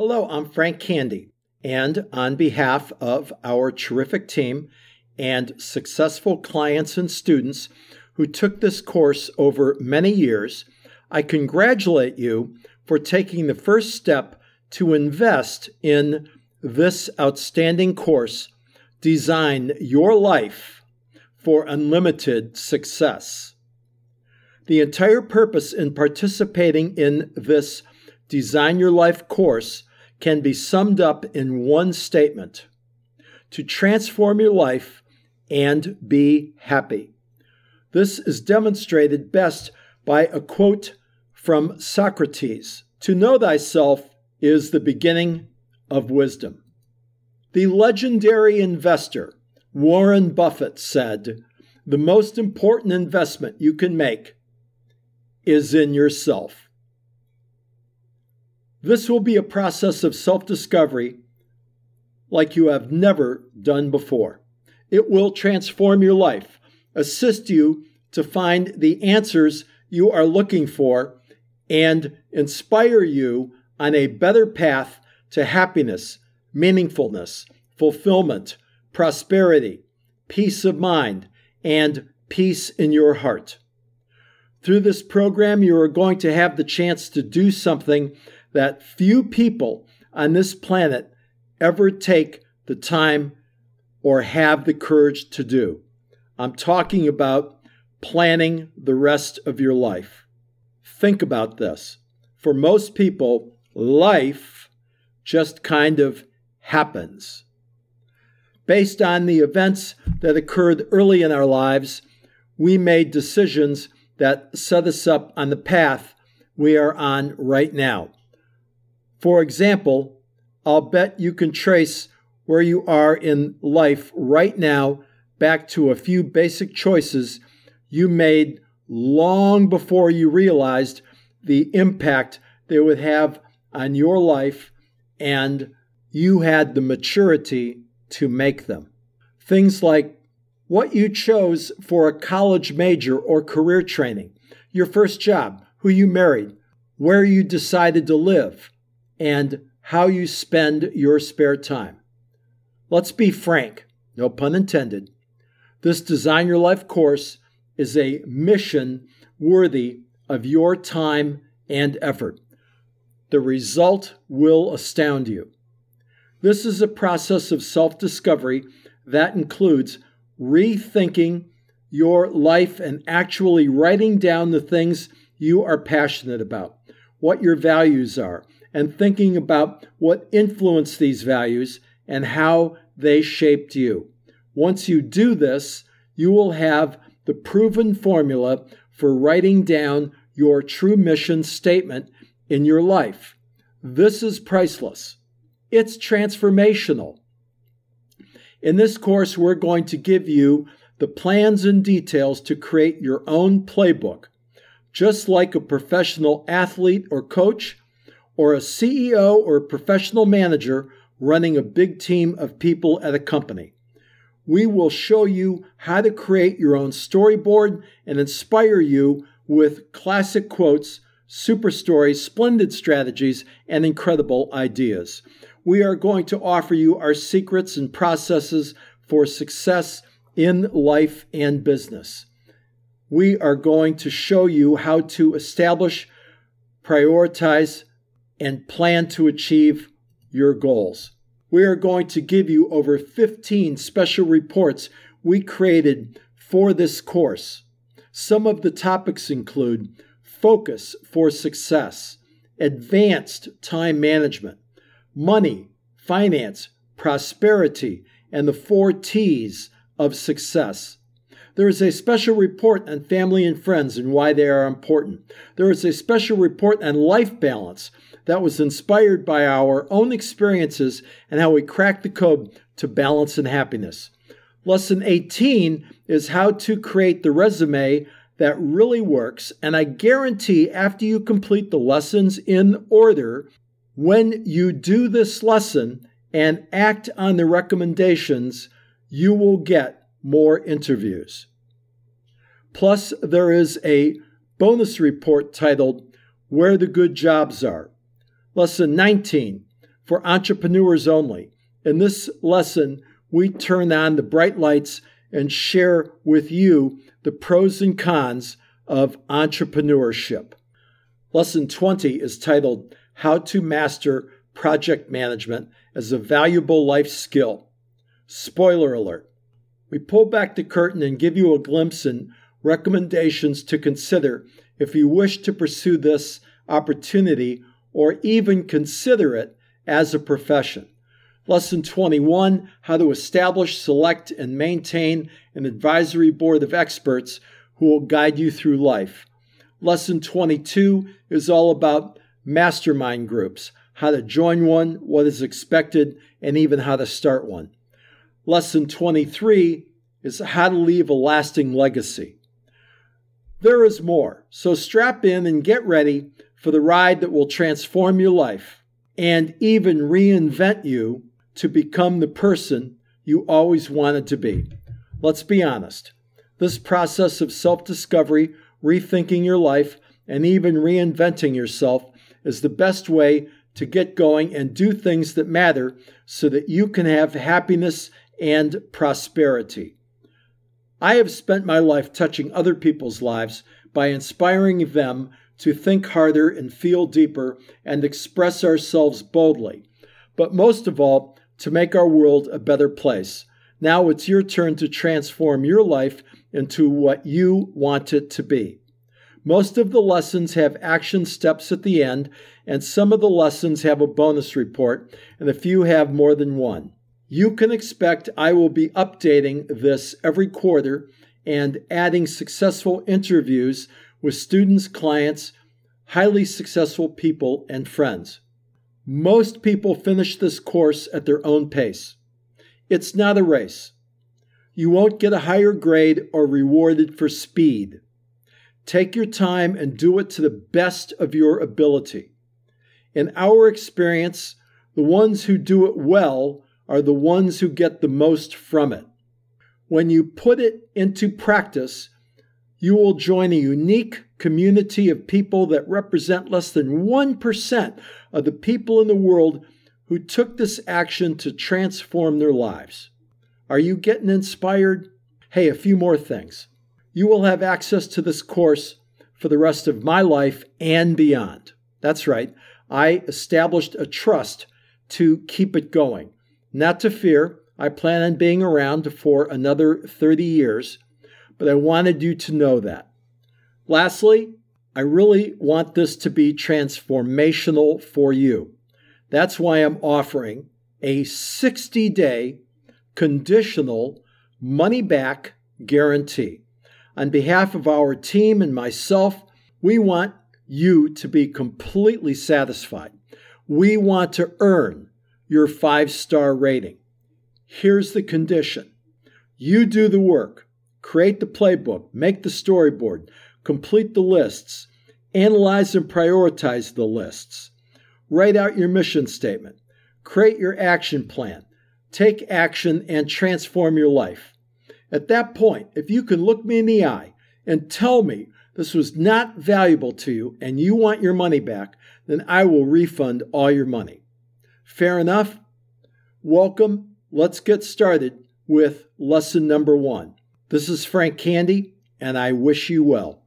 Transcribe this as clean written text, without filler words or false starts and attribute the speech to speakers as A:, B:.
A: Hello, I'm Frank Candy, and on behalf of our terrific team and successful clients and students who took this course over many years, I congratulate you for taking the first step to invest in this outstanding course, Design Your Life for Unlimited Success. The entire purpose in participating in this Design Your Life course can be summed up in one statement: to transform your life and be happy. This is demonstrated best by a quote from Socrates: "To know thyself is the beginning of wisdom." The legendary investor Warren Buffett said, "The most important investment you can make is in yourself." This will be a process of self-discovery like you have never done before. It will transform your life, assist you to find the answers you are looking for, and inspire you on a better path to happiness, meaningfulness, fulfillment, prosperity, peace of mind, and peace in your heart. Through this program, you are going to have the chance to do something that few people on this planet ever take the time or have the courage to do. I'm talking about planning the rest of your life. Think about this. For most people, life just kind of happens. Based on the events that occurred early in our lives, we made decisions that set us up on the path we are on right now. For example, I'll bet you can trace where you are in life right now back to a few basic choices you made long before you realized the impact they would have on your life, and you had the maturity to make them. Things like what you chose for a college major or career training, your first job, who you married, where you decided to live, and how you spend your spare time. Let's be frank, no pun intended. This Design Your Life course is a mission worthy of your time and effort. The result will astound you. This is a process of self-discovery that includes rethinking your life and actually writing down the things you are passionate about, what your values are, and thinking about what influenced these values and how they shaped you. Once you do this, you will have the proven formula for writing down your true mission statement in your life. This is priceless. It's transformational. In this course, we're going to give you the plans and details to create your own playbook. Just like a professional athlete or coach, or a CEO or a professional manager running a big team of people at a company. We will show you how to create your own storyboard and inspire you with classic quotes, super stories, splendid strategies, and incredible ideas. We are going to offer you our secrets and processes for success in life and business. We are going to show you how to establish, prioritize, and plan to achieve your goals. We are going to give you over 15 special reports we created for this course. Some of the topics include focus for success, advanced time management, money, finance, prosperity, and the 4 T's of success. There is a special report on family and friends and why they are important. There is a special report on life balance that was inspired by our own experiences and how we cracked the code to balance and happiness. Lesson 18 is how to create the resume that really works, and I guarantee after you complete the lessons in order, when you do this lesson and act on the recommendations, you will get more interviews. Plus, there is a bonus report titled Where the Good Jobs Are. Lesson 19, for entrepreneurs only. In this lesson, we turn on the bright lights and share with you the pros and cons of entrepreneurship. Lesson 20 is titled, How to Master Project Management as a Valuable Life Skill. Spoiler alert. We pull back the curtain and give you a glimpse and recommendations to consider if you wish to pursue this opportunity or even consider it as a profession. Lesson 21, How to Establish, Select, and Maintain an Advisory Board of Experts who will guide you through life. Lesson 22 is all about mastermind groups, how to join one, what is expected, and even how to start one. Lesson 23 is how to leave a lasting legacy. There is more, so strap in and get ready for the ride that will transform your life and even reinvent you to become the person you always wanted to be. Let's be honest. This process of self-discovery, rethinking your life, and even reinventing yourself is the best way to get going and do things that matter so that you can have happiness and prosperity. I have spent my life touching other people's lives by inspiring them to think harder and feel deeper and express ourselves boldly, but most of all, to make our world a better place. Now it's your turn to transform your life into what you want it to be. Most of the lessons have action steps at the end, and some of the lessons have a bonus report, and a few have more than one. You can expect I will be updating this every quarter and adding successful interviews with students, clients, highly successful people, and friends. Most people finish this course at their own pace. It's not a race. You won't get a higher grade or rewarded for speed. Take your time and do it to the best of your ability. In our experience, the ones who do it well are the ones who get the most from it. When you put it into practice, you will join a unique community of people that represent less than 1% of the people in the world who took this action to transform their lives. Are you getting inspired? Hey, a few more things. You will have access to this course for the rest of my life and beyond. That's right. I established a trust to keep it going. Not to fear, I plan on being around for another 30 years, but I wanted you to know that. Lastly, I really want this to be transformational for you. That's why I'm offering a 60-day conditional money-back guarantee. On behalf of our team and myself, we want you to be completely satisfied. We want to earn your 5-star rating. Here's the condition. You do the work. Create the playbook. Make the storyboard. Complete the lists. Analyze and prioritize the lists. Write out your mission statement. Create your action plan. Take action and transform your life. At that point, if you can look me in the eye and tell me this was not valuable to you and you want your money back, then I will refund all your money. Fair enough? Welcome. Let's get started with lesson number 1. This is Frank Candy, and I wish you well.